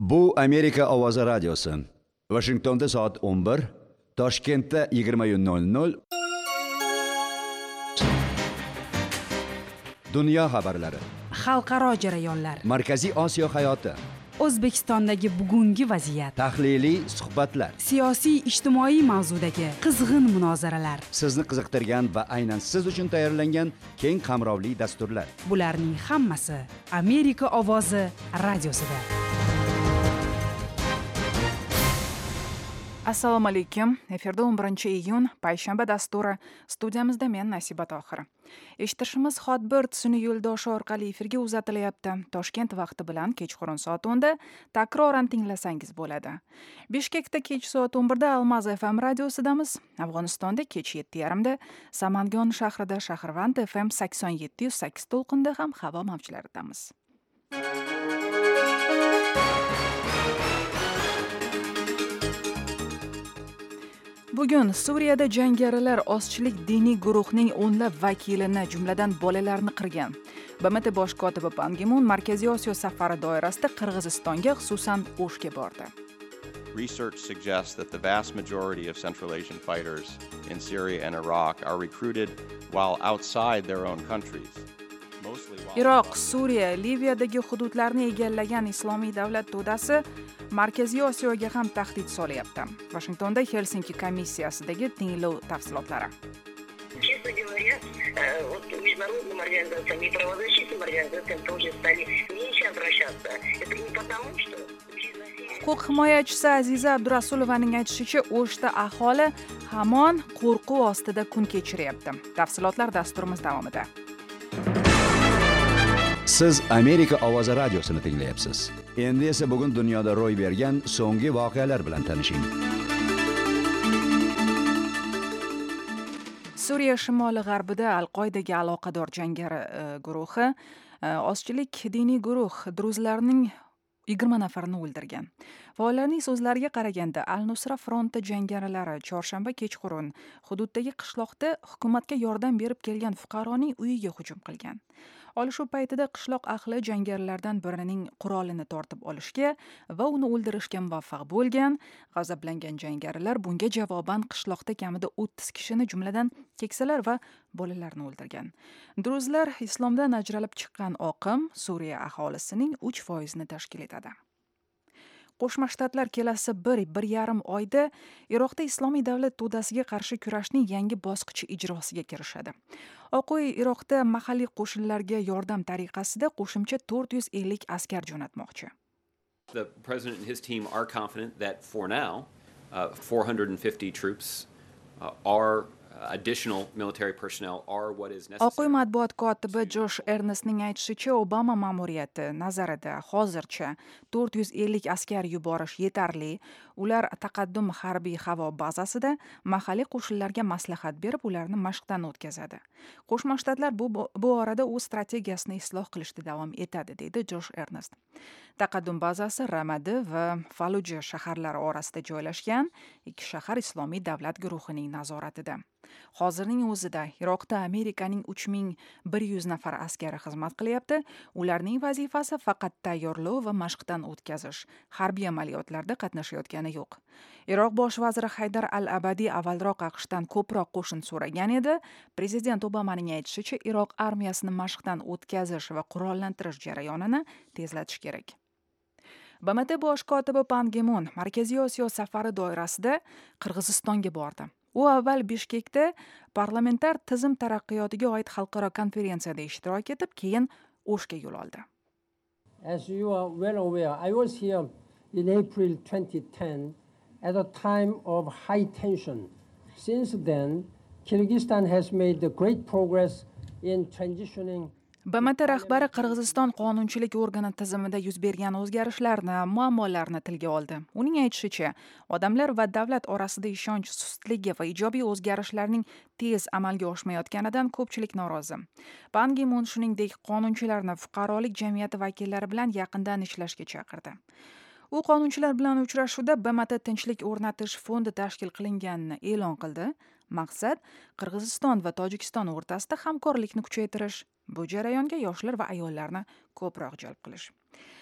Bu Amerika Ovozi radiosi. Washingtonda soat 11, Toshkentda 20:00. Dunyo xabarlari. Xalqaro jarayonlar. Markaziy Osiyo hayoti. O'zbekistondagi bugungi vaziyat. Tahliliy suhbatlar. Siyosiy, ijtimoiy mavzudagi qizg'in munozaralar. Sizni qiziqtirgan va aynan siz uchun tayyorlangan keng qamrovli dasturlar. Bularning hammasi Amerika Ovozi radiosida. Assalomu alaykum. Efirda 11-iyun payshanba dasturi. Studiyamizda men Nasiba Tohir. Eshitishimiz Hotbird sun'iy yo'ldoshi orqali efirga uzatilyapti. Toshkent vaqti bilan kechqurun soat 10 da takroran tinglasangiz bo'ladi. Bishkekda kech soat 11 da Almaz FM radiosidamiz. Afg'onistonda kech 7:30 da Samangon shahrida Shahrvand FM 87.8 to'lqinda ham havo mavjlaridamiz. Bugun Suriyada jangarilar ozchilik diniy guruhning o'nlab vakilini, jumladan bolalarni qirgan. BMT bosh kotibi Ban Ki-moon Markaziy Osiyo safari doirasida Qirg'izistonga, xususan O'shga bordi. Research suggests that the vast majority of Central Asian fighters in Syria and Iraq are recruited while outside their own countries. Iroq, Suriya, Liviyadagi hududlarni egallagan Islomiy davlat to'dasi Markaziy Osiyoga ham tahdid solyapti. Washingtonda Helsinki komissiyasidagi tinglov tafsilotlari. Честно говоря, вот международным организациям и правозащитным организациям тоже стали меньше обращаться. Это не потому, что... Huquq himoyachisi Aziza Abdurasulovaning aytishicha, O'shda aholi hamon qo'rquv ostida kun kechiryapti. Tafsilotlar dasturimiz davomida. Siz Amerika Ovozi radiosini tinglayapsiz. Endi esa bugun dunyoda ro'y bergan so'nggi voqealar bilan tanishing. Suriya shimoli-g'arbida Al-Qoidaga aloqador jangari guruhi ozchilik diniy guruh druzlarning 20 nafarini o'ldirgan. Faollarning so'zlariga qaraganda, Al-Nusra fronti jangarilari chorshanba kechqurun hududdagi qishloqda hukumatga yordam berib kelgan fuqaroning uyiga hujum qilgan. Olishuv paytida qishloq ahli jangarilardan birining qurolini tortib olishga va uni o'ldirishga muvaffaq bo'lgan. G'azablangan jangarilar bunga javoban qishloqda kamida 30 kishini, jumladan keksalar va bolalarni o'ldirgan. Druzlar islomdan ajralib chiqqan oqim Suriya aholisining 3% tashkil etadi. Qo'shma Shtatlar kelasi 1-1,5 oyda Iroqda Islomiy davlat to'dasiga qarshi kurashning yangi bosqichi ijrosiga kirishadi. Oq uy Iroqda mahalliy qo'shinlarga yordam tariqasida qo'shimcha 450 askar jo'natmoqchi. The president and his team are confident that for now 450 troops are additional military personnel are what is necessary. Oq uy matbuot kotibi Josh Earnestning aytishicha, Obama ma'muriyati nazarida hozircha 450 askar yuborish yetarli. Ular taqaddum harbiy havo bazasida mahalliy qo'shinlarga maslahat berib, ularni mashqdan o'tkazadi. Qo'shma Shtatlar bu orada o'z strategiyasini isloh qilishda davom etadi, deydi Josh Earnest. Taqaddum bazasi Ramadi va Faluja shaharlari orasida joylashgan ikki shahar Islomiy davlat guruhining nazoratida. Hozirning o'zida Iroqda Amerikaning 3100 nafar askari xizmat qilyapti. Ularning vazifasi faqat tayyorlov va mashqdan o'tkazish. Harbiy amaliyotlarda qatnashayotgani yo'q. Iroq bosh vaziri Haydar al-Abadi avvalroq AQShdan ko'proq qo'shin so'ragan edi. Prezident Obamaning aytishicha, Iroq armiyasini mashqdan o'tkazish va qurollantirish jarayonini tezlatish kerak. BMT bosh kotibi Ban Ki-moon Markaziy Osiyo safari doirasida Qirg'izistonga bordi. U avval Bishkekda parlamentar tizim taraqqiyotiga oid xalqaro konferensiyada ishtirok etib, keyin O'shga yo'l oldi. As you are well aware, I was here in April 2010 at a time of high tension. Since then, Kyrgyzstan has made great progress in transitioning. BMT rahbari Qirg'iziston qonunchilik organi tizimida yuz bergan o'zgarishlarni, muammolarni tilga oldi. Uning aytishicha, odamlar va davlat orasida ishonch sustligi va ijobiy o'zgarishlarning tez amalga oshmayotganidan ko'pchilik norozi. Ban Ki-moon shuningdek qonunchilarni fuqarolik jamiyati vakillari bilan yaqindan ishlashga chaqirdi. U qonunchilar bilan uchrashuvda BMT tinchlik o'rnatish fondi tashkil qilinganini e'lon qildi. Maqsad Qirg'iziston va Tojikiston o'rtasida hamkorlikni kuchaytirish, bu jarayonga yoshlar va ayollarni ko'proq jalb qilish.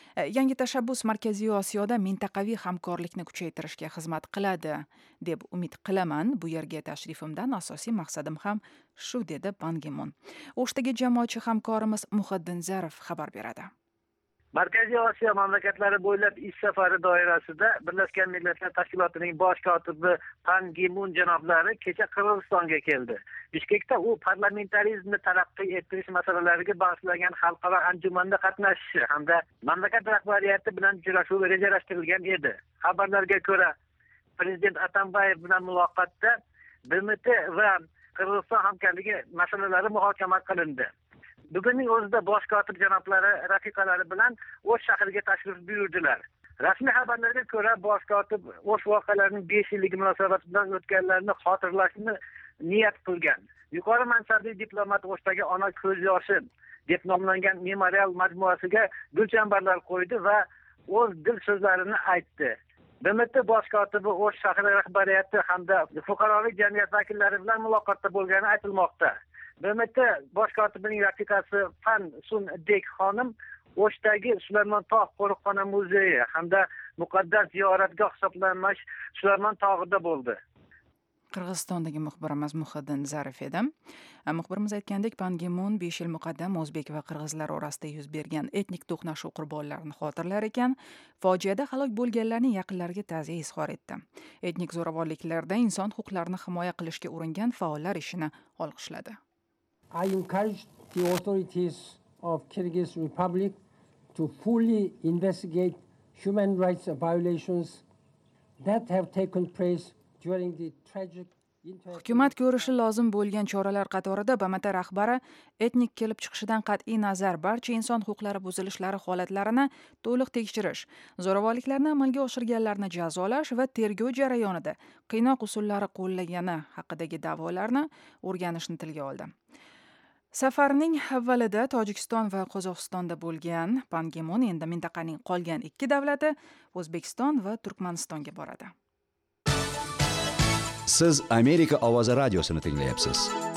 Yangi tashabbus Markaziy Osiyoda mintaqaviy hamkorlikni kuchaytirishga xizmat qiladi deb umid qilaman. Bu yerga tashrifimdan asosiy maqsadim ham shu, dedi Ban Gi Mun. O'shdagi jamoatchi hamkorimiz Muhiddin Zarif xabar beradi. Markaziy Osiyo mamlakatlari bo'ylab ish safari doirasida Birlashgan Millatlar Tashkilotining bosh kotibi Ban Gi Mun janoblari kecha Qirg'izistonga keldi. Bishkekda u parlamentarizmni taraqqiy ettirish masalalariga bag'ishlangan xalqaro anjumanda qatnashishi hamda mamlakat rahbariyati bilan uchrashuv rejalashtirilgan edi. Xabarlarga ko'ra, Prezident Atambayev bilan muloqotda BMT va Qirg'iziston hamkorligi masalalari muhokama qilindi. Bugunning o'zida bosh kotib janoblari rafiqalari bilan O'sh shahriga tashrif buyurdilar. Rasmiy xabarlarga ko'ra, bosh kotib O'sh voqealarining 5 yilligi munosabati bilan o'tganlarni xotirlashni niyat qilgan. Yuqori mansabli diplomat O'shdagi ona ko'z yoshi deb nomlangan memorial majmuasiga gulchambarlar qo'ydi va o'z dil so'zlarini aytdi. BMT bosh kotibi O'sh shahri rahbariyati hamda fuqarolik jamiyat vakillari bilan muloqotda bo'lgani aytilmoqda. BMT bosh kotibining rafiqasi Fan Sun Dek xonim O'shdagi Sulaymon tog' qo'riqxona muzeyi hamda muqaddas ziyoratgoh hisoblanmish Sulaymon tog'ida bo'ldi. Qirg'izistondagi muxbirimiz Muhiddin Zarif edi. Muxbirimiz aytgandek, Ban Gi Mun 5 yil muqaddam o'zbek va qirg'izlar orasida yuz bergan etnik to'qnashuv qurbonlarini xotirlar ekan, fojiada halok bo'lganlarning yaqinlariga ta'ziya izhor etdi. Etnik zo'ravonliklarda inson huquqlarini himoya qilishga uringan faollar ishini olqishladi. I encourage the authorities of Kyrgyz Republic to fully investigate human rights violations that have taken place during the tragic Hukumat ko'rishi lozim bo'lgan choralar qatorida BMT rahbari etnik kelib chiqishidan qat'iy nazar barcha inson huquqlari buzilishlari holatlarini to'liq tekshirish, zo'ravonliklarni amalga oshirganlarni jazolash va tergov jarayonida qiynoq usullari qo'llagani haqidagi da'volarni o'rganishni tilga oldi. Safarning avvalida Tojikiston va Qozog'istonda bo'lgan Ban Gi Mun endi mintaqaning qolgan 2 davlati O'zbekiston va Turkmanistonga boradi. Siz Amerika ovozi radiosini tinglayapsiz.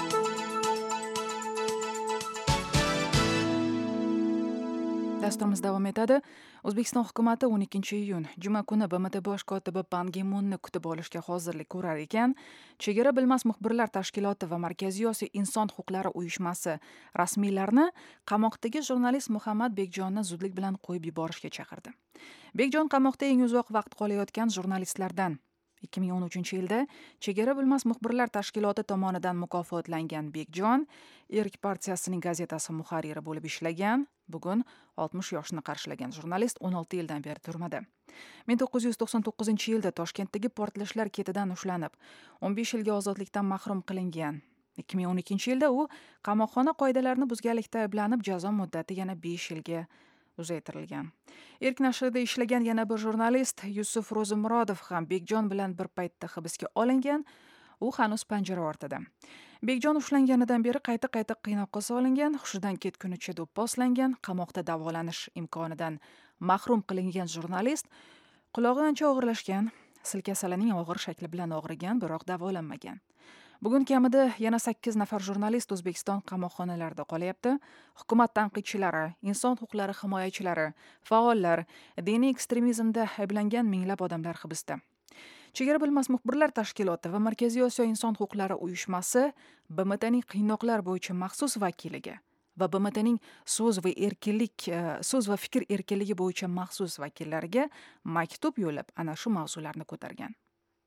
Dasturimiz davom etadi. O'zbekiston hukumatı 12 iyun juma kuni BMT bosh kotibi Ban Gi Munni kutib olishga hozirlik ko'rar ekan, Chegara bilmas muxbirlar tashkiloti va Markaziy Osiyo inson huquqlari uyushmasi rasmiylarni qamoqdagi jurnalist Muhammad Bekjonni zudlik bilan qo'yib yuborishga chaqirdi. Bekjon qamoqda eng uzoq vaqt qolayotgan jurnalistlardan. 2013-yilda Chegara bilmas muxbirlar tashkiloti tomonidan mukofotlangan Bekjon Erk partiyasining gazetasi muharriri bo'lib ishlagan. Bugun 60 yoshni qarshilagan jurnalist 16 yildan beri turmada. 1999-yilda Toshkentdagi portlashlar ketidan ushlanib, 15 yilga ozodlikdan mahrum qilingan. 2012-yilda u qamoqxona qoidalarini buzganlikda ayblanib, jazo muddati yana 5 yilga uzaytirilgan. Erk nashrida ishlagan yana bir jurnalist Yusuf Ro'zimurodov ham Bekjon bilan bir paytda hibsga olingan. U hanuz panjara ortida. Bekjon ushlanganidan beri qayta qiynoqqa solingan, hushidan ketgunicha do'pposlangan, qamoqda davolanish imkonidan mahrum qilingan jurnalist qulog'i ancha og'irlashgan, sil kasalining og'ir shakli bilan og'rigan, biroq davolanmagan. Bugun kamida yana 8 nafar jurnalist O'zbekiston qamoqxonalarida qolyapti. Hukumat tanqidchilari, inson huquqlari himoyachilari, faollar, diniy ekstremizmda ayblangan minglab odamlar hibsda. Chegara bilmas muxbirlar tashkiloti va Markaziy Osiyo inson huquqlari uyushmasi BMTning qiynoqlar bo'yicha maxsus vakiliga va BMTning so'z va fikr erkinligi bo'yicha maxsus vakillariga maktub yo'llab ana shu mavzularni ko'targan.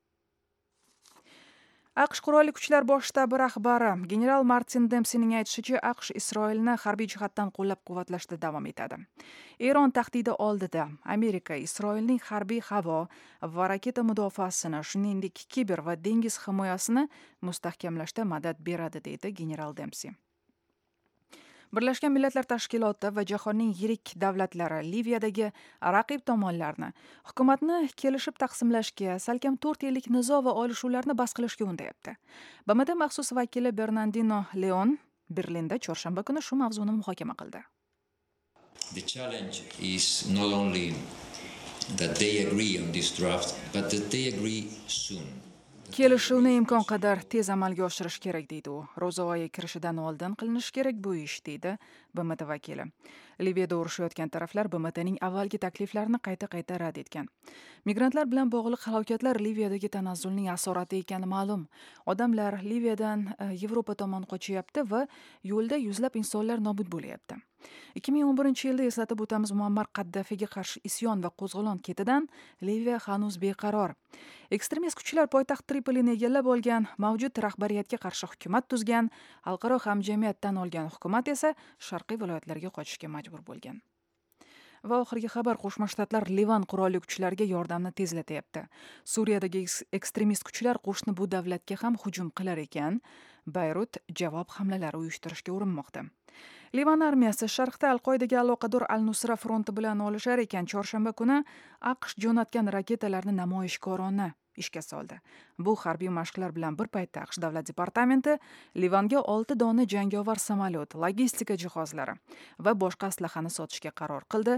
AQSh qurolli kuchlar bosh shtabi rahbari general Martin Dempseyning aytishicha, AQSh Isroilni harbiy jihatdan qo'llab-quvvatlashda davom etadi. Eron tahdidi oldida Amerika Isroilning harbiy havo va raketa mudofaasini, shuningdek kiber va dengiz himoyasini mustahkamlashda madad beradi, deydi general Dempsey. Birlashgan Millatlar Tashkiloti va jahonning yirik davlatlari Liviyadagi raqib tomonlarni hukumatni kelishib taqsimlashga, salkam 4 yillik nizo va olishuvlarni bas qilishga undayapti. BMT maxsus vakili Bernardino Leon Berlinda chorshanba kuni shu mavzuni muhokama qildi. The challenge is not only that they agree on this draft, but that they agree soon. Kelishuvni imkon qadar tez amalga oshirish kerak, deydi u. Ro'za oyi kirishidan oldin qilinishi kerak bu ish, deydi BMT vakili. Liviyada urushayotgan taraflar BMTning avvalgi takliflarini qayta rad etgan. Migrantlar bilan bog'liq halokatlar Liviyadagi tanazzulning asorati ekani ma'lum. Odamlar Liviyadan Yevropa tomon qochyapti va yo'lda yuzlab insonlar nobud bo'lyapti. 2011-yilda eslatib o'tamiz, Muammar Qaddafiga qarshi isyon va qo'zg'olon ketidan Liviya hanuz beqaror. Ekstremist kuchlar poytaxt Tripolini egallab olgan, mavjud rahbariyatga qarshi hukumat tuzgan, xalqaro hamjamiyat tan olgan hukumat esa sharqiy viloyatlarga qochishga majbur bo'lgan. Va oxirgi xabar, Qo'shma Shtatlar Livan qurolli kuchlariga yordamni tezlatyapti. Suriyadagi ekstremist kuchlar qo'shni bu davlatga ham hujum qilar ekan, Bayrut javob hamlalari uyushtirishga urinmoqda. Livan armiyasi sharqda Al-Qoidaga aloqador Al-Nusra fronti bilan olishar ekan, chorshanba kuni AQSh jo'natgan raketalarni namoyishkorona ishga soldi. Bu harbiy mashqlar bilan bir paytda AQSh davlat departamenti Livanga 6 dona jangovar samolyot, logistika jihozlari va boshqa aslahani sotishga qaror qildi.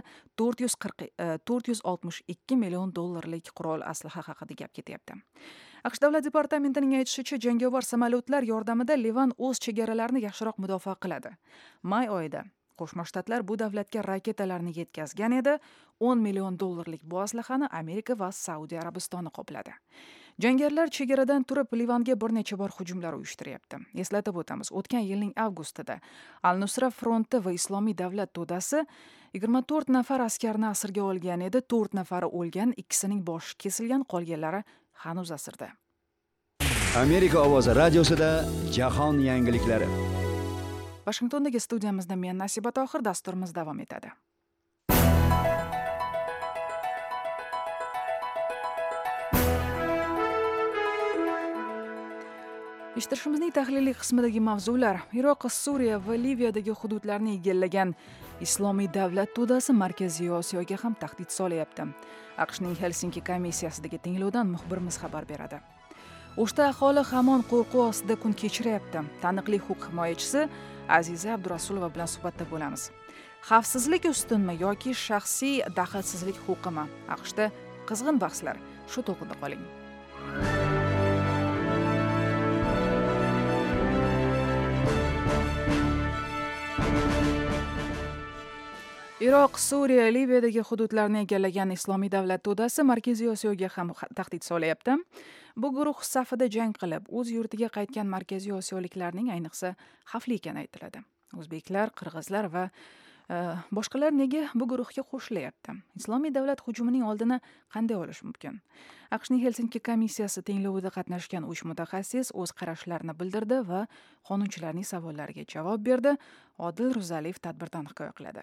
462 million dollarlik qurol aslaha haqida gap ketyapti. AQSh davlat departamentining aytishicha, jangovar samolyotlar yordamida Livan o'z chegaralarini yaxshiroq mudofaa qiladi. May oyida Qo'shma Shtatlar bu davlatga raketalarni yetkazgan edi. 10 million dollarlik bu aslahani Amerika va Saudiya Arabistoni qopladi. Jangarilar chegaradan turib Livanga bir necha bor hujumlar uyushtiryapti. Eslatib o'tamiz, o'tgan yilning avgustida Al-Nusra fronti va Islomiy davlat to'dasi 24 nafar askarni asirga olgan edi. 4 nafari o'lgan, ikkisining boshi kesilgan, qolganlari hanuz asirda. Amerika ovozi radiosida jahon yangiliklari. Washingtondagi studiyamizda men Nasiba Tohir, dasturimiz davom etadi. Eshittirishimizning tahliliy qismidagi mavzular: Iroq, Suriya va Liviyadagi hududlarni egallagan Islomiy davlat to'dasi Markaziy Osiyoga ham tahdid solyapti. AQShning Helsinki komissiyasidagi tinglovdan muxbirimiz xabar beradi. O'shda aholi hamon qo'rquv ostida kun kechiryapti. Taniqli huquq himoyachisi Aziza Abdurasulova bilan suhbatda bo'lamiz. Xavfsizlik ustunmi yoki shaxsiy daxlsizlik huquqimi? AQShda qizg'in bahslar. Shu to'g'rida qoling. Iroq, Suriya, Liviyadagi hududlarni egallagan Islomiy davlat to'dasi Markaziy Osiyoga ham tahdid solyapti. Bu guruh safida jang qilib, o'z yurtiga qaytgan Markaziy Osiyoliklarning ayniqsa xavfli ekani aytiladi. O'zbeklar, qirg'izlar va boshqalar nega bu guruhga qo'shilyapti? Islomiy davlat hujumining oldini qanday olish mumkin? AQShning Helsinki komissiyasi tinglovida qatnashgan 3 mutaxassis o'z qarashlarini bildirdi va qonunchilarning savollariga javob berdi. Odil Ro'zaliyev tadbirdan hikoya qiladi.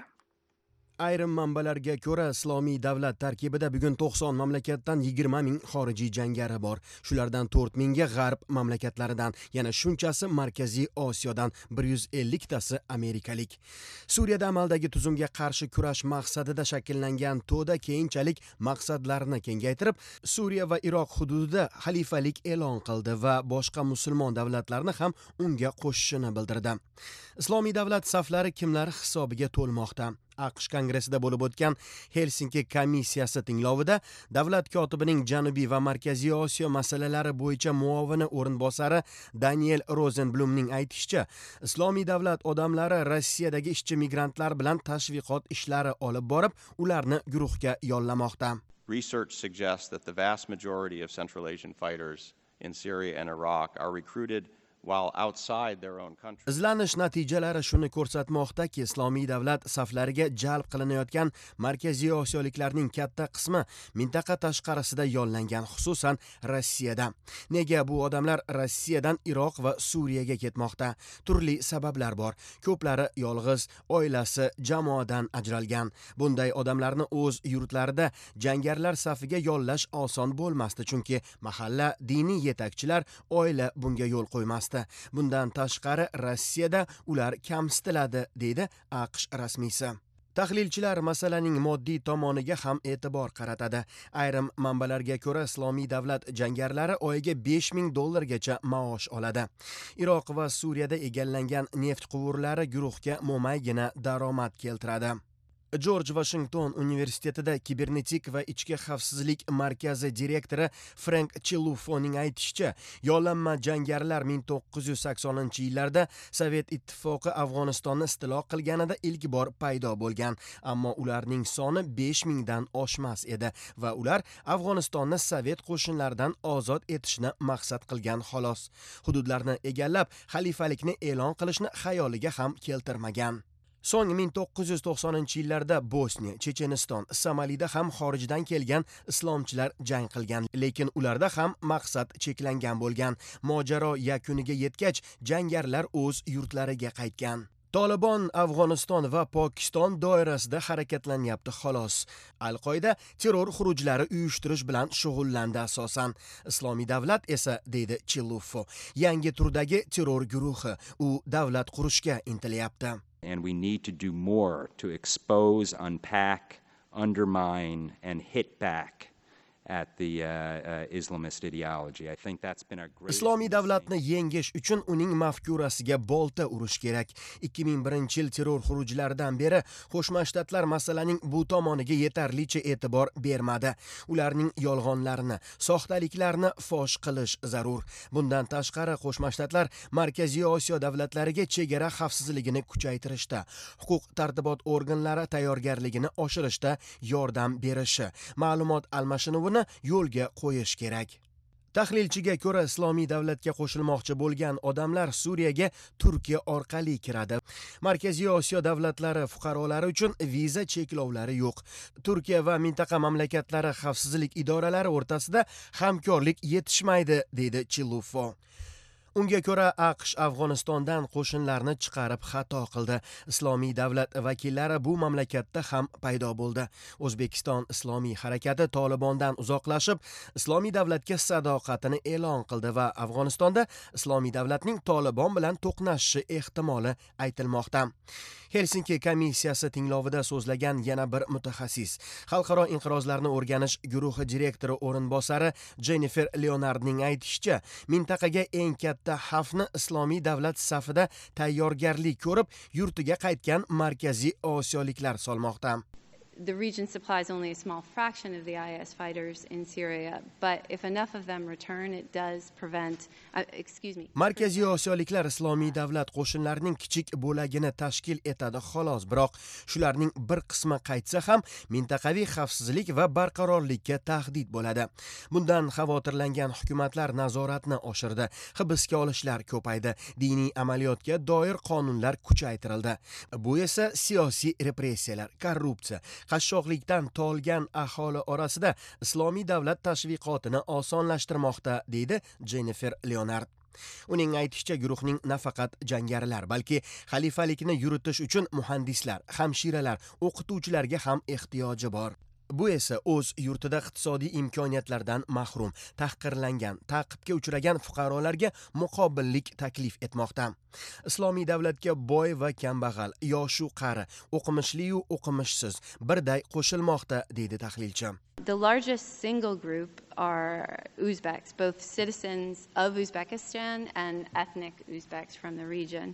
Ayrim manbalarga ko'ra, Islomiy davlat tarkibida bugun 90 mamlakatdan 20 ming xorijiy jangari bor. Shulardan 4 mingga g'arb mamlakatlaridan, yana shunchasi Markaziy Osiyodan, 150 tasi amerikalik. Suriyada amaldagi tuzumga qarshi kurash maqsadida shakllangan to'da keyinchalik maqsadlarini kengaytirib, Suriya va Iroq hududida xalifalik e'lon qildi va boshqa musulmon davlatlarni ham unga qo'shishini bildirdi. Islomiy davlat saflari kimlar hisobiga to'lmoqda? AQSh kongressida bo'lib o'tgan Helsinki komissiyasi tinglovida davlat kotibining Janubiy va Markaziy Osiyo masalalari bo'yicha muovini o'rinbosari Daniel Rosenblumning aytishicha, Islomiy davlat odamlari Rossiyadagi ishchi migrantlar bilan tashviqot ishlari olib borib, ularni guruhga yollamoqda. Research suggests that the vast majority of Central Asian fighters in Syria and Iraq are recruited while outside their own country. Izlanish natijalari shuni ko'rsatmoqdaki, Islomiy davlat saflariga jalb qilinayotgan Markaziy Osiyoliklarning katta qismi mintaqa tashqarisida yollangan, xususan Rossiyada. Nega bu odamlar Rossiyadan Iroq va Suriyaga ketmoqda? Turli sabablar bor. Ko'plari yolg'iz, oilasi, jamoadan ajralgan. Bunday odamlarni o'z yurtlarida jangarilar safiga yollash oson bo'lmasdi, chunki mahalla, diniy yetakchilar, oila bunga yo'l qo'ymasdi. Bundan tashqari Rossiyada ular kamsitiladi, deydi AQSh rasmiysi. Tahlilchilar masalaning moddiy tomoniga ham e'tibor qaratadi. Ayrim manbalarga ko'ra, Islomiy davlat jangarilari oyiga 5 ming dollargacha maosh oladi. Iroq va Suriyada egallangan neft quvurlari guruhga mo'maygina daromad keltiradi. Jorj Washington universitetida kibernetik va ichki xavfsizlik markazi direktori Frank Chilufoning aytishicha, yollanma jangarilar 1980-yillarda Sovet ittifoqi Afg'onistonni istilo qilganida ilk bor paydo bo'lgan, ammo ularning soni 5000 dan oshmas edi va ular Afg'onistonni Sovet qo'shinlaridan ozod etishni maqsad qilgan xolos. Hududlarni egallab, xalifalikni e'lon qilishni xayoliga ham keltirmagan. So'ng 1990-yillarda Bosniya, Checheniston, Somalida ham xorijdan kelgan islomchilar jang qilgan, lekin ularda ham maqsad cheklangan bo'lgan. Mojaro yakuniga yetgach, jangarilar o'z yurtlariga qaytgan. Tolibon Afg'oniston va Pokiston doirasida harakatlanyapti xolos. Al-Qoida terror xurujlari uyushtirish bilan shug'ullandi asosan. Islomiy davlat esa, deydi Chilufo, yangi turdagi terror guruhi. U davlat qurishga intilyapti. And we need to do more to expose, unpack, undermine, and hit back at the Islamist ideology. I think that's been a great... Islomiy davlatni yengish uchun uning mafkurasiga bolta urish kerak. 2001-yil terror xurujlaridan beri Qo'shma Shtatlar masalaning bu tomoniga yetarlicha e'tibor bermadi. Ularning yolg'onlarini, soxtaliklarni fosh qilish zarur. Bundan tashqari Qo'shma Shtatlar Markaziy Osiyo davlatlariga chegara xavfsizligini kuchaytirishda, huquq-tartibot organlari tayyorgarligini oshirishda yordam berishi, ma'lumot almashinuvini yo'lga qo'yish kerak. Tahlilchiga ko'ra, Islomiy davlatga qo'shilmoqchi bo'lgan odamlar Suriyaga Turkiya orqali kiradi. Markaziy Osiyo davlatlari fuqarolari uchun viza cheklovlari yo'q. Turkiya va mintaqa mamlakatlari xavfsizlik idoralari o'rtasida hamkorlik yetishmaydi, deydi Chilufo. Unga ko'ra, AQSh Afg'onistondan qo'shinlarni chiqarib xato qildi. Islomiy davlat vakillari bu mamlakatda ham paydo bo'ldi. O'zbekiston islomiy harakati Tolibondan uzoqlashib, islomiy davlatga sadoqatini e'lon qildi va Afg'onistonda islomiy davlatning Tolibon bilan to'qnashishi ehtimoli aytilmoqda. Helsinki komissiyasi tinglovida so'zlagan yana bir mutaxassis, Xalqaro inqirozlarni o'rganish guruhi direktori o'rinbosari Jennifer Leonardning aytishicha, mintaqaga eng katta xavfni islomiy davlat safida tayyorgarlik ko'rib, yurtiga qaytgan markaziy osiyoliklar solmoqda. The region supplies only a small fraction of the IS fighters in Syria, but if enough of them return, it does prevent, Markaziy Osiyoliklar islomiy davlat qo'shinlarining kichik bo'lagini tashkil etadi xolos, biroq shularning bir qismi qaytsa ham mintaqaviy xavfsizlik va barqarorlikka tahdid bo'ladi. Bundan xavotirlangan hukumatlar nazoratni oshirdi, hibsga olishlar ko'paydi, diniy amaliyotga doir qonunlar kuchaytirildi. Bu esa siyosiy repressiyalar, korrupsiya, qashshoqlikdan tolgan aholi orasida islomiy davlat tashviqotini osonlashtirmoqda, deydi Jennifer Leonard. Uning aytishicha, guruhning nafaqat jangarilar, balki xalifalikni yuritish uchun muhandislar, hamshiralar, o'qituvchilarga ham ehtiyoji bor. Bu esa o'z yurtida iqtisodiy imkoniyatlardan mahrum, tahqirlangan, ta'qibga uchragan fuqarolarga muqobillik taklif etmoqda. Islomiy davlatga boy va kambag'al, yoshu qari, o'qimishli-yu o'qimishsiz birday qo'shilmoqda, deydi tahlilchi. The largest single group are Uzbeks, both citizens of Uzbekistan and ethnic Uzbeks from the region.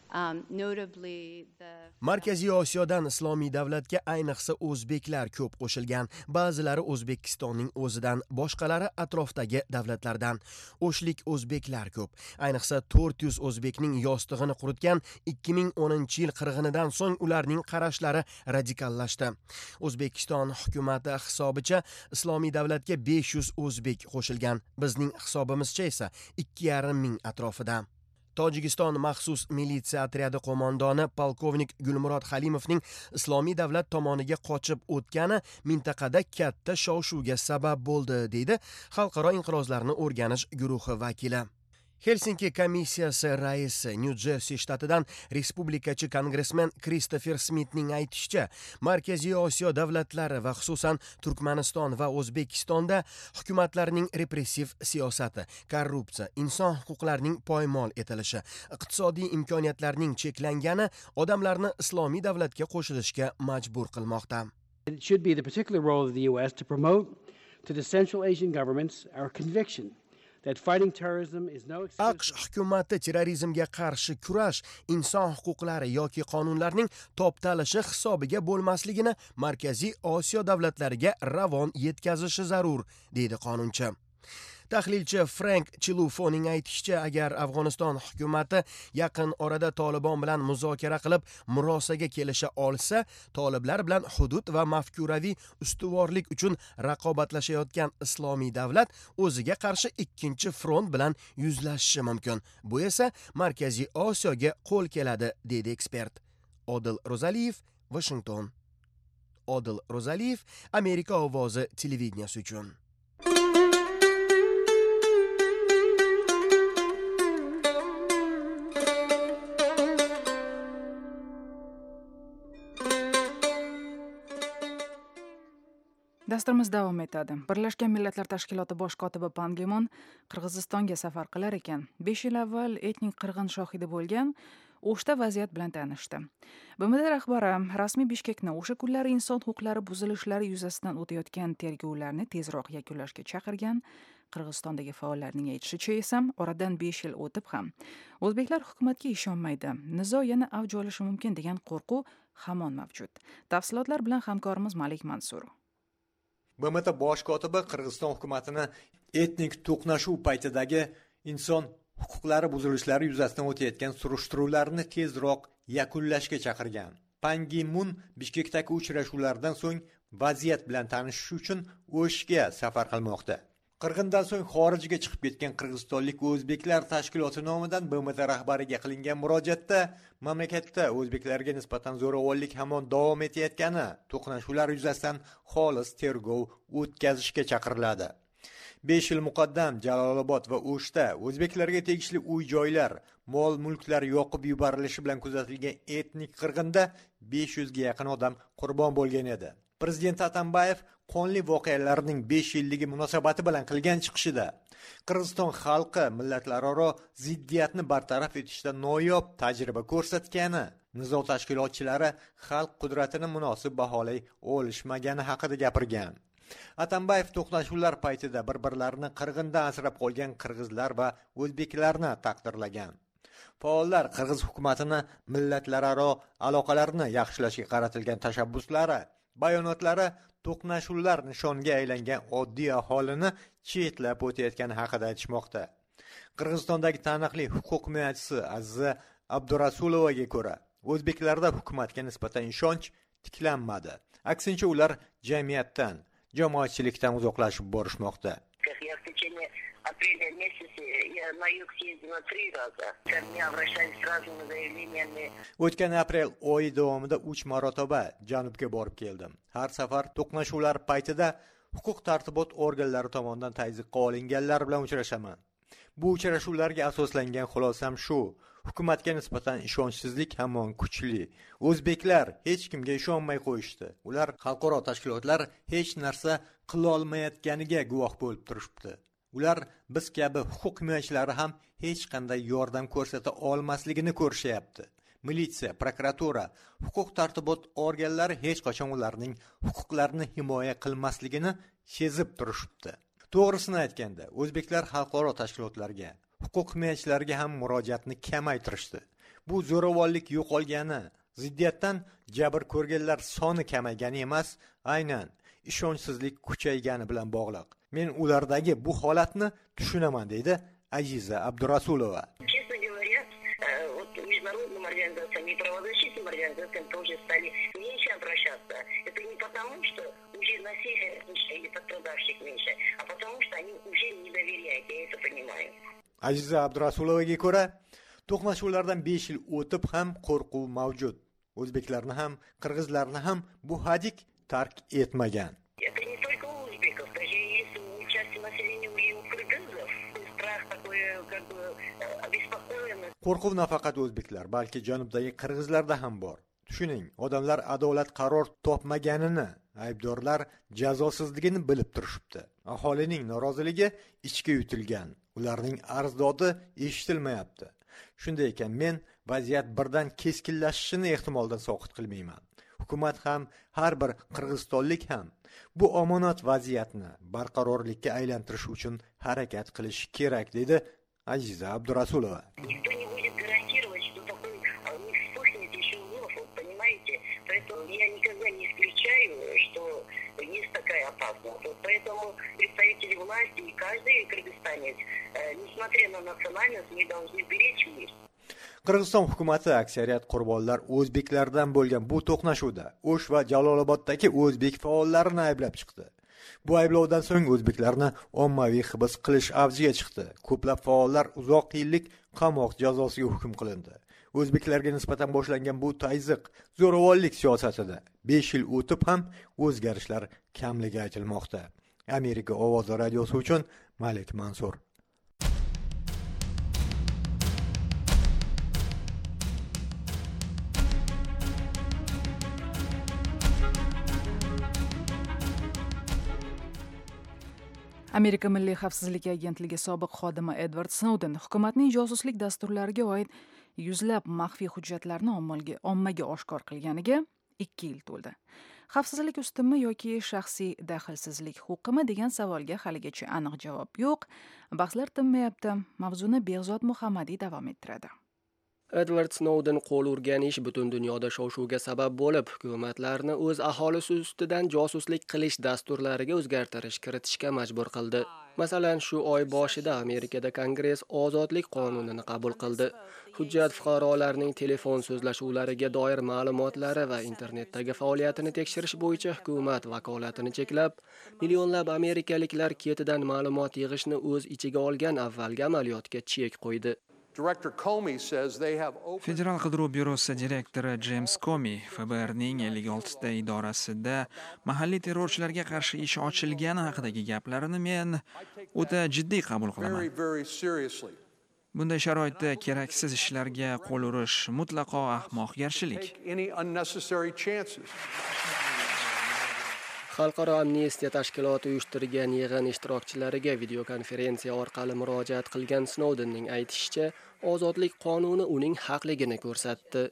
Markaziy Osiyodan islomiy davlatga ayniqsa o'zbeklar ko'p qo'shilgan. Ba'zilari O'zbekistonning o'zidan, boshqalari atrofdagi davlatlardan. O'shlik o'zbeklar ko'p. Ayniqsa 400 o'zbekning yostig'ini quritgan 2010-yil qirg'inidan so'ng ularning qarashlari radikallashdi. O'zbekiston hukumati hisobicha islomiy davlatga 500 o'zbek qo'shilgan. Bizning hisobimizcha esa 2,5 ming atrofida. Tojikiston maxsus militsiya otryadi qo'mondoni polkovnik Gulmurod Halimovning islomiy davlat tomoniga qochib o'tgani mintaqada katta shov-shuvga sabab bo'ldi, deydi Xalqaro inqirozlarni o'rganish guruhi vakili. Helsinki komissiyasi raisi Nyu-Jersi shtatidan respublikachi kongressmen Kristofer Smitning aytishicha, Markaziy Osiyo davlatlari va xususan Turkmaniston va O'zbekistonda hukumatlarning repressiv siyosati, korrupsiya, inson huquqlarining poymol etilishi, iqtisodiy imkoniyatlarning cheklangani odamlarni islomiy davlatga qo'shilishga majbur qilmoqda. It should be the particular role of the US to promote to the Central Asian governments our conviction that fighting terrorism is no excuse. AQSh hukumati terrorizmga qarshi kurash inson huquqlari yoki qonunlarning toptalishi hisobiga bo'lmasligini Markaziy Osiyo davlatlariga ravon yetkazishi zarur, deydi qonunchi. Tahlilchi Frank Chilufoning aytishicha, agar Afg'oniston hukumati yaqin orada Tolibon bilan muzokara qilib murosaga kelisha olsa, toliblar bilan hudud va mafkuraviy ustuvorlik uchun raqobatlashayotgan islomiy davlat o'ziga qarshi ikkinchi front bilan yuzlashishi mumkin. Bu esa Markaziy Osiyoga qo'l keladi, deydi ekspert. Odil Ro'zaliyev, Washington. Odil Ro'zaliyev, Amerika ovozi televideniyasi uchun. Dasturimiz davom etadi. Birlashgan Millatlar Tashkiloti bosh kotibi Pan Gi Mun Qirg'izistonga safar qilar ekan. 5 yil avval etnik qirg'in shohidi bo'lgan O'shda vaziyat bilan tanishdi. BMT rahbari rasmiy Bishkekni o'sha kunlari inson huquqlari buzilishlari yuzasidan o'tayotgan tergovlarni tezroq yakunlashga chaqirgan. Qirg'izistondagi faollarning aytishicha esa, oradan 5 yil o'tib ham o'zbeklar hukumatga ishonmaydi. Nizo yana avj olishi mumkin degan qo'rquv hamon mavjud. Tafsilotlar bilan hamkorimiz Malik Mansur. BMT bosh kotibi Qirg'iziston hukumatini etnik to'qnashuv paytidagi inson huquqlari buzilishlari yuzasidan o'tayotgan surishtiruvlarni tezroq yakunlashga chaqirgan. Pan Gi Mun Bishkekdagi uchrashuvlardan so'ng vaziyat bilan tanishish uchun O'shga safar qilmoqda. Qirg'indan so'ng xorijga chiqib ketgan qirg'izistonlik o'zbeklar tashkiloti nomidan BMT rahbariga qilingan murojaatda mamlakatda o'zbeklarga nisbatan zo'ravonlik hamon davom etayotgani, to'qnashuvlar yuzasidan xolis tergov o'tkazishga chaqiriladi. 5 yil muqaddam Jalolobod va O'shda o'zbeklarga tegishli uy-joylar, mol-mulklar yoqib yuborilishi bilan kuzatilgan etnik qirg'inda 500 ga yaqin odam qurbon bo'lgan edi. Prezident Atambayev qonli voqealarning 5 yilligi munosabati bilan qilgan chiqishida Qirg'iziston xalqi millatlararo ziddiyatni bartaraf etishda noyob tajriba ko'rsatgani, nizo tashkilotchilari xalq qudratini munosib baholay olishmagani haqida gapirgan. Atambayev to'qnashuvlar paytida bir-birlarini qirg'indan asrab qolgan qirg'izlar va o'zbeklarni taqdirlagan. Faollar qirg'iz hukumatini millatlararo aloqalarni yaxshilashga qaratilgan tashabbuslari, bayonotlari to'qnashuvlar nishonga aylangan oddiy aholini chetlab o'tayotgani haqida aytishmoqda. Qirg'izistondagi taniqli huquq himoyachisi Aziza Abdurasulovaga ko'ra, o'zbeklarda hukumatga nisbatan ishonch tiklanmadi. Aksincha ular jamiyatdan, jamoatchilikdan uzoqlashib borishmoqda. Апреля месяце я на юг съездила 3 раза. Ко мне обращались с разными заявлениями. O'tgan aprel oyi davomida 3 marotaba janubga borib keldim. Har safar to'qnashuvlar paytida huquq tartibot organlari tomonidan tazyiqqa olinganlar bilan uchrashaman. Bu uchrashuvlarga asoslangan xulosam shu: hukumatga nisbatan ishonchsizlik hamon kuchli. O'zbeklar hech kimga ishonmay qo'yishdi. Ular xalqaro tashkilotlar hech narsa qila olmayotganiga guvoh bo'lib turishibdi. Ular biz kabi huquq himoyachilari ham hech qanday yordam ko'rsata olmasligini ko'rishyapti. Militsiya, prokuratura, huquq tartibot organlari hech qachon ularning huquqlarini himoya qilmasligini sezib turishibdi. To'g'risini aytganda, o'zbeklar xalqaro tashkilotlarga, huquq himoyachilariga ham murojaatni kamaytirishdi. Bu zo'ravonlik yo'qolgani, ziddiyatdan jabr ko'rganlar soni kamaygani emas, aynan ishonchsizlik kuchaygani bilan bog'liq. Men ulardagi bu holatni tushunaman, deydi Aziza Abdurasulova. Честно говоря, вот международным организациям и правозащитным организациям тоже стали меньше обращаться. Это не потому, что уже насилие меньше или пострадавших меньше, а потому что они уже не доверяют, я это понимаю. Aziza Abdurasulovaga ko'ra, to'qnashuvlardan 5 yil o'tib ham qo'rquv mavjud. O'zbeklarni ham, qirg'izlarni ham bu hadik tark etmagan. Это не только у узбеков, даже есть у части населения и у кыргызов. Страх такой, как бы, обеспокоенность. Qo'rquv nafaqat o'zbeklar, balki janubdagi qirg'izlarda ham bor. Tushuning, odamlar adolat qaror topmaganini, aybdorlar jazosizligini bilib turishibdi. Aholining noroziligi ichga yutilgan. Ularning arzdodi eshitilmayapti. Shunday ekan, men vaziyat birdan keskinlashishini ehtimoldan soqit qilmayman. Hukumat ham, har bir qirg'izistonlik ham Bu omonat vaziyatni barqarorlikka aylantirish uchun harakat qilish kerak, dedi Aziza Abdurasulova. Никто не будет гарантировать, что такой не вспыхнет еще вновь, вот понимаете? Поэтому я никогда не исключаю, что есть такая опасность. Вот поэтому представители власти и каждый кыргызстанец, несмотря на национальность, мы должны беречь мир. Qirg'iziston hukumati aksariyat qurbonlar o'zbeklardan bo'lgan bu to'qnashuvda O'sh va Jaloloboddagi o'zbek faollarini ayblab chiqdi. Bu ayblovdan so'ng o'zbeklarni ommaviy hibs qilish avjiga chiqdi. Ko'plab faollar uzoq yillik qamoq jazosiga hukm qilindi. O'zbeklarga nisbatan boshlangan bu tayziq, zo'ravonlik siyosatida 5 yil o'tib ham o'zgarishlar kamligi aytilmoqda. Amerika ovozi radiosi uchun Malik Mansur. Amerika Milliy xavfsizlik agentligi sobiq xodimi Edward Snowden hukumatning josuslik dasturlariga oid yuzlab maxfiy hujjatlarni ommaga oshkor qilganiga 2 yil to'ldi. Xavfsizlik ustimi yoki shaxsiy daxlsizlik huquqimi degan savolga haligacha aniq javob yo'q. Bahslar tinmayapti. Mavzuni Behzod Muhammadiy davom ettiradi. Edward Snowden qo'l urgan ish butun dunyoda shov-shuvga sabab bo'lib, hukumatlarni o'z aholisi ustidan josuslik qilish dasturlariga o'zgartirish kiritishga majbur qildi. Masalan, shu oy boshida Amerikada Kongress ozodlik qonunini qabul qildi. Hujjat fuqarolarning telefon so'zlashuvlariga doir ma'lumotlari va internetdagi faoliyatini tekshirish bo'yicha hukumat vakolatini cheklab, millionlab amerikaliklar ketidan ma'lumot yig'ishni o'z ichiga olgan avvalgi amaliyotga chek qo'ydi. Federal qidiruv byurosi direktori James Comey FBRning 56 ta idorasida mahalliy terrorchilarga qarshi ish ochilgani haqidagi gaplarini men o'ta jiddiy qabul qilaman. Bunday sharoitda keraksiz ishlarga qo'l urish mutlaqo ahmoqgarchilik. Xalqaro amnistiya tashkiloti uyushtirgan yig'in ishtirokchilariga videokonferensiya orqali murojaat qilgan Snowdenning aytishicha, ozodlik qonuni uning haqligini ko'rsatdi.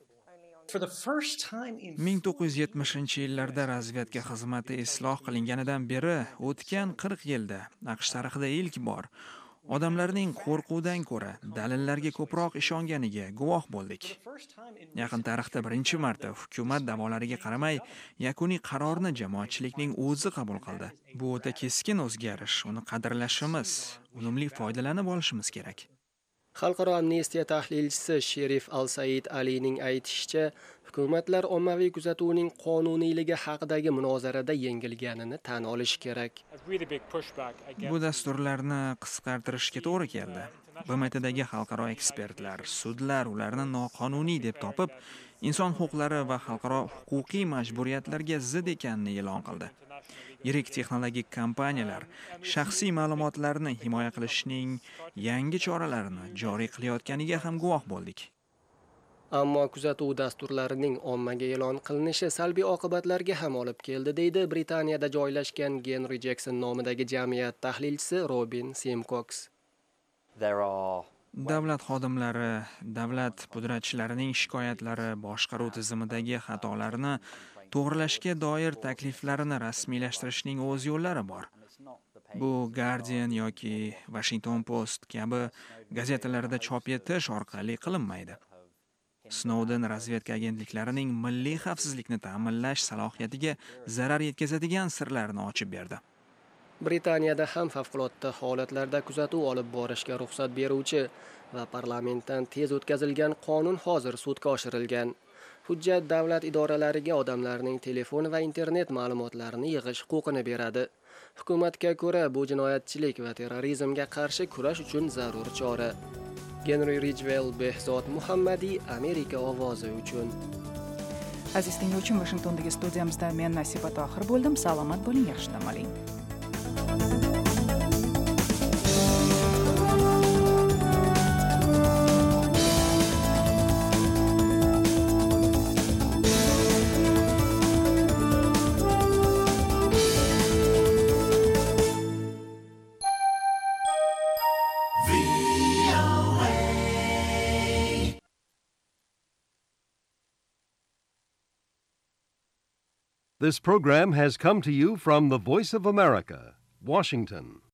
1970-yillarda razvedka xizmati isloh qilinganidan beri o'tgan 40 yilda AQSh tarixida ilk bor odamlarning qo'rquvdan ko'ra dalillarga ko'proq ishonganiga guvoh bo'ldik. Yaqin tarixda birinchi marta hukumat da'volariga qaramay yakuniy qarorni jamoatchilikning o'zi qabul qildi. Bu o'ta keskin o'zgarish. Uni qadrlashimiz, unumli foydalanib olishimiz kerak. Xalqaro amnistiya tahlilchisi Sherif Al-Said Alining aytishicha, hukumatlar ommaviy kuzatuvning qonuniyligi haqidagi munozarada yengilganini tan olish kerak. Bu dasturlarni qisqartirishga to'g'ri keldi. BMTdagi xalqaro ekspertlar, sudlar ularni noqonuniy deb topib, inson huquqlari va xalqaro huquqiy majburiyatlarga zid ekanini e'lon qildi. Yirik texnologik kompaniyalar shaxsiy ma'lumotlarni himoya qilishning yangi choralarini joriy qilayotganiga ham guvoh bo'ldik. Ammo kuzatuv dasturlarining ommaga e'lon qilinishi salbiy oqibatlarga ham olib keldi, deydi Britaniyada joylashgan Henry Jackson nomidagi jamiyat tahlilchisi Robin Simcox. Davlat xodimlari, davlat pudratchilarining shikoyatlari boshqaruv tizimidagi xatolarni to'g'rilashga doir takliflarini rasmiylashtirishning o'z yo'llari bor. Bu Guardian yoki Washington Post kabi gazetalarda chop etish orqali qilinmaydi. Snowden razvedka agentliklarining milliy xavfsizlikni ta'minlash salohiyatiga zarar yetkazadigan sirlarni ochib berdi. Britaniyada ham favqulodda holatlarda kuzatuv olib borishga ruxsat beruvchi va parlamentdan tez o'tkazilgan qonun hozir sudga oshirilgan. Hujjat davlat idoralariga odamlarning telefon va internet ma'lumotlarini yig'ish huquqini beradi. Hukumatga ko'ra bu jinoyatchilik va terrorizmga qarshi kurash uchun zarur chora. Henry Ridgwell, Behzod Muhammadiy, Amerika ovozi uchun. Aziz tinglovchim, Washingtondagi studiyamizda men Nasiba Tohir bo'ldim. Salomat bo'ling, yaxshi dam oling. This program has come to you from the Voice of America, Washington.